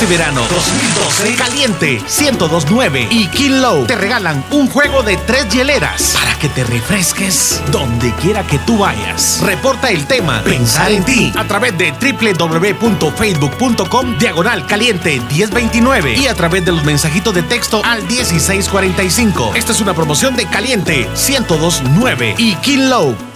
Este verano 2012, Caliente 102.9 y Kinlow te regalan un juego de 3 hieleras para que te refresques donde quiera que tú vayas. Reporta el tema Pensar en ti a través de www.facebook.com/Caliente 1029 y a través de los mensajitos de texto al 1645. Esta es una promoción de Caliente 102.9 y Kinlow.